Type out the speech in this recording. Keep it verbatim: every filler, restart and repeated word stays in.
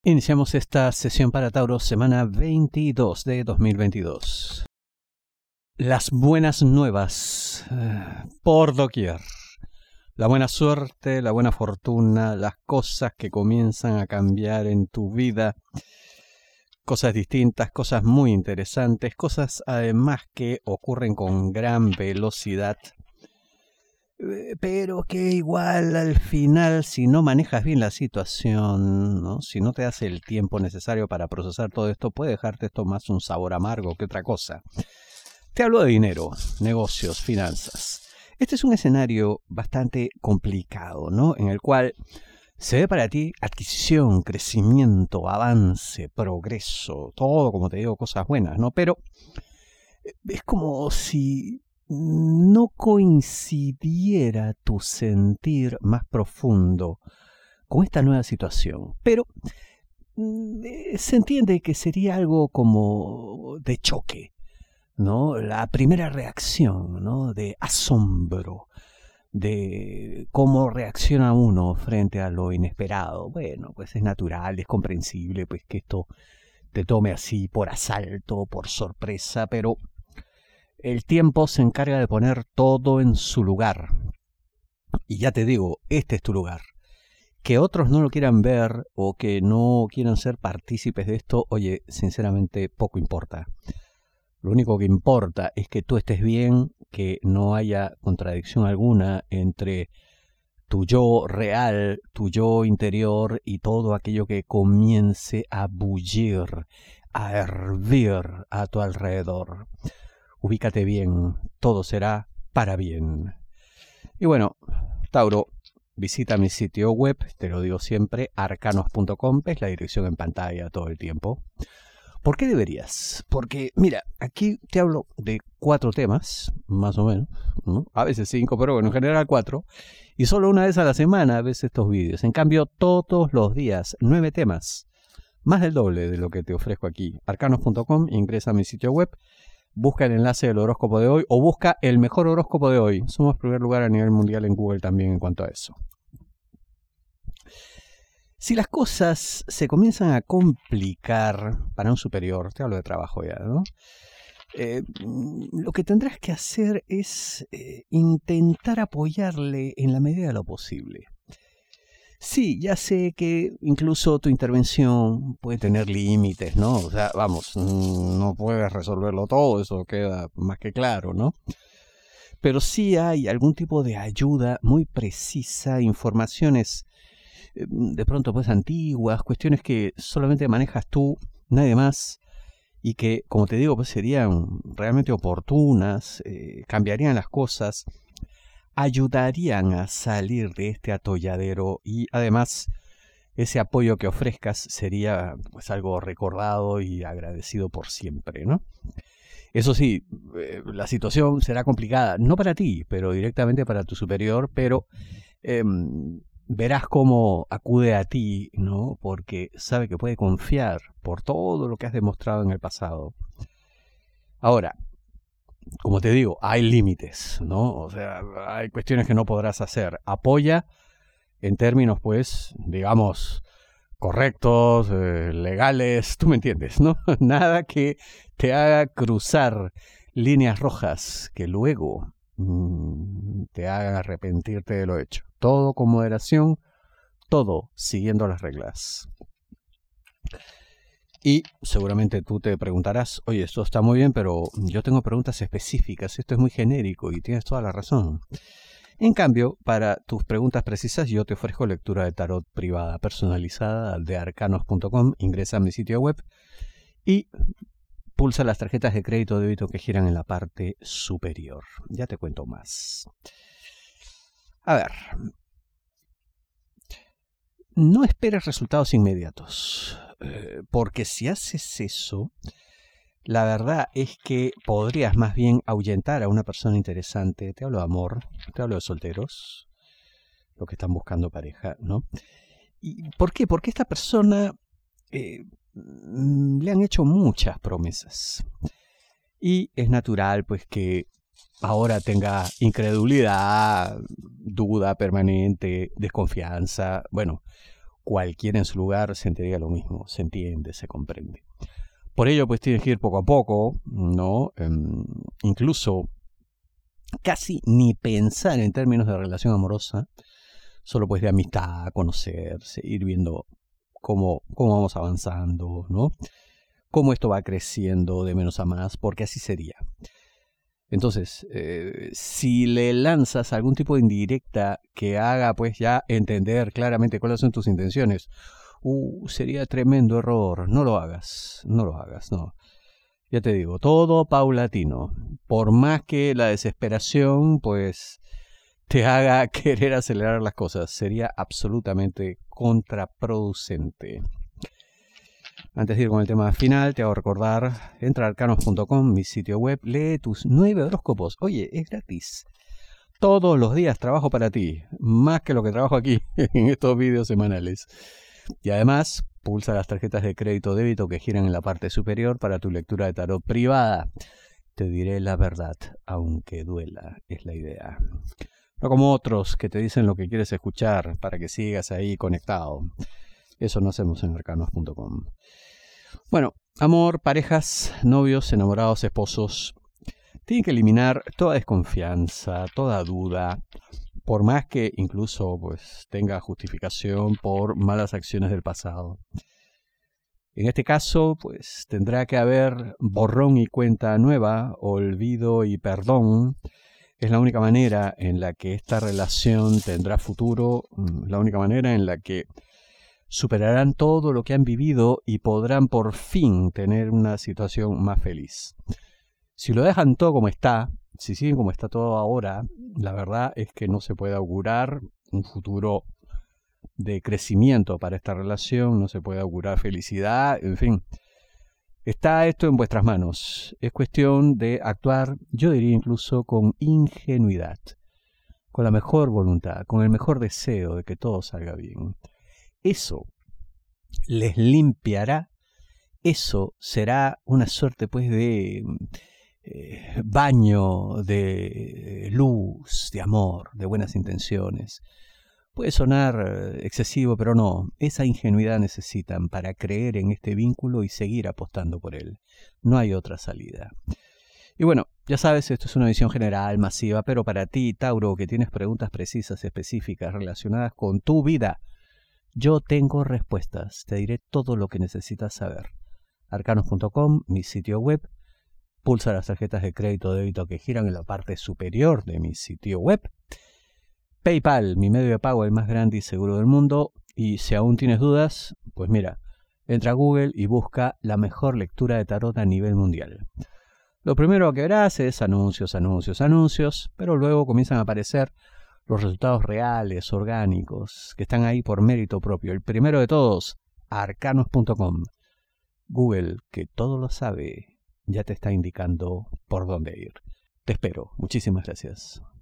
Iniciamos esta sesión para Tauro, semana veintidós de dos mil veintidós. Las buenas nuevas eh, por doquier. La buena suerte, la buena fortuna, las cosas que comienzan a cambiar en tu vida. Cosas distintas, cosas muy interesantes, cosas además que ocurren con gran velocidad. Pero que igual al final, si no manejas bien la situación, ¿no? Si no te das el tiempo necesario para procesar todo esto, puede dejarte esto más un sabor amargo que otra cosa. Te hablo de dinero, negocios, finanzas. Este es un escenario bastante complicado, ¿no? En el cual se ve para ti adquisición, crecimiento, avance, progreso, todo, como te digo, cosas buenas, ¿no? Pero es como si no coincidiera tu sentir más profundo con esta nueva situación. Pero eh, se entiende que sería algo como de choque, ¿no? La primera reacción, ¿no? De asombro, de cómo reacciona uno frente a lo inesperado. Bueno, pues es natural, es comprensible, pues que esto te tome así por asalto, por sorpresa, pero el tiempo se encarga de poner todo en su lugar. Y ya te digo, este es tu lugar. Que otros no lo quieran ver o que no quieran ser partícipes de esto, oye, sinceramente poco importa. Lo único que importa es que tú estés bien, que no haya contradicción alguna entre tu yo real, tu yo interior y todo aquello que comience a bullir, a hervir a tu alrededor. Ubícate bien, todo será para bien. Y bueno, Tauro, visita mi sitio web, te lo digo siempre, arcanos punto com, es la dirección en pantalla todo el tiempo. ¿Por qué deberías? Porque, mira, aquí te hablo de cuatro temas, más o menos, ¿no? A veces cinco, pero bueno, en general cuatro. Y solo una vez a la semana ves estos vídeos. En cambio, todos los días, nueve temas. Más del doble de lo que te ofrezco aquí. arcanos punto com, ingresa a mi sitio web. Busca el enlace del horóscopo de hoy o busca el mejor horóscopo de hoy. Somos primer lugar a nivel mundial en Google también en cuanto a eso. Si las cosas se comienzan a complicar para un superior, te hablo de trabajo ya, ¿no? Eh, lo que tendrás que hacer es eh, intentar apoyarle en la medida de lo posible. Sí, ya sé que incluso tu intervención puede tener límites, ¿no? O sea, vamos, no puedes resolverlo todo, eso queda más que claro, ¿no? Pero sí hay algún tipo de ayuda muy precisa, informaciones de pronto pues antiguas, cuestiones que solamente manejas tú, nadie más, y que, como te digo, pues serían realmente oportunas, eh, cambiarían las cosas, ayudarían a salir de este atolladero y además ese apoyo que ofrezcas sería pues algo recordado y agradecido por siempre, ¿no? Eso sí, eh, la situación será complicada, no para ti, pero directamente para tu superior, pero eh, verás cómo acude a ti, ¿no? Porque sabe que puede confiar por todo lo que has demostrado en el pasado. Ahora, como te digo, hay límites, ¿no? O sea, hay cuestiones que no podrás hacer. Apoya en términos, pues, digamos, correctos, eh, legales, tú me entiendes, ¿no? Nada que te haga cruzar líneas rojas que luego mmm, te hagan arrepentirte de lo hecho. Todo con moderación, todo siguiendo las reglas. Y seguramente tú te preguntarás, oye, esto está muy bien, pero yo tengo preguntas específicas, esto es muy genérico y tienes toda la razón. En cambio, para tus preguntas precisas, yo te ofrezco lectura de tarot privada personalizada de arcanos punto com, ingresa a mi sitio web y pulsa las tarjetas de crédito o débito que giran en la parte superior. Ya te cuento más. A ver, no esperes resultados inmediatos, eh, porque si haces eso, la verdad es que podrías más bien ahuyentar a una persona interesante. Te hablo de amor, te hablo de solteros, los que están buscando pareja, ¿no? ¿Y por qué? Porque esta persona eh, le han hecho muchas promesas. Y es natural, pues, que ahora tenga incredulidad, duda permanente, desconfianza, bueno, cualquiera en su lugar sentiría lo mismo, se entiende, se comprende. Por ello, pues tienes que ir poco a poco, ¿no? Eh, incluso casi ni pensar en términos de relación amorosa, solo pues de amistad, conocerse, ir viendo cómo, cómo vamos avanzando, ¿no? Cómo esto va creciendo de menos a más, porque así sería. Entonces, eh, si le lanzas algún tipo de indirecta que haga pues ya entender claramente cuáles son tus intenciones, uh, sería tremendo error. No lo hagas, no lo hagas, no. Ya te digo, todo paulatino. Por más que la desesperación pues te haga querer acelerar las cosas, sería absolutamente contraproducente. Antes de ir con el tema final, te hago recordar, entra a arcanos punto com, mi sitio web, lee tus nueve horóscopos. Oye, es gratis. Todos los días trabajo para ti, más que lo que trabajo aquí en estos vídeos semanales. Y además, pulsa las tarjetas de crédito o débito que giran en la parte superior para tu lectura de tarot privada. Te diré la verdad, aunque duela, es la idea. No como otros que te dicen lo que quieres escuchar para que sigas ahí conectado. Eso no hacemos en arcanos punto com. Bueno, amor, parejas, novios, enamorados, esposos. Tienen que eliminar toda desconfianza, toda duda, por más que incluso pues, tenga justificación por malas acciones del pasado. En este caso, pues tendrá que haber borrón y cuenta nueva, olvido y perdón. Es la única manera en la que esta relación tendrá futuro, la única manera en la que superarán todo lo que han vivido y podrán por fin tener una situación más feliz. Si lo dejan todo como está, si siguen como está todo ahora, la verdad es que no se puede augurar un futuro de crecimiento para esta relación, no se puede augurar felicidad, en fin. Está esto en vuestras manos. Es cuestión de actuar, yo diría incluso con ingenuidad, con la mejor voluntad, con el mejor deseo de que todo salga bien. Eso les limpiará, eso será una suerte pues de eh, baño de luz, de amor, de buenas intenciones. Puede sonar excesivo, pero no, esa ingenuidad necesitan para creer en este vínculo y seguir apostando por él. No hay otra salida. Y bueno, ya sabes, esto es una visión general, masiva, pero para ti, Tauro, que tienes preguntas precisas, específicas, relacionadas con tu vida, yo tengo respuestas, te diré todo lo que necesitas saber. arcanos punto com, mi sitio web, pulsa las tarjetas de crédito o débito que giran en la parte superior de mi sitio web. PayPal, mi medio de pago el más grande y seguro del mundo. Y si aún tienes dudas, pues mira, entra a Google y busca la mejor lectura de tarot a nivel mundial. Lo primero que verás es anuncios, anuncios, anuncios, pero luego comienzan a aparecer los resultados reales, orgánicos, que están ahí por mérito propio. El primero de todos, arcanos punto com. Google, que todo lo sabe, ya te está indicando por dónde ir. Te espero. Muchísimas gracias.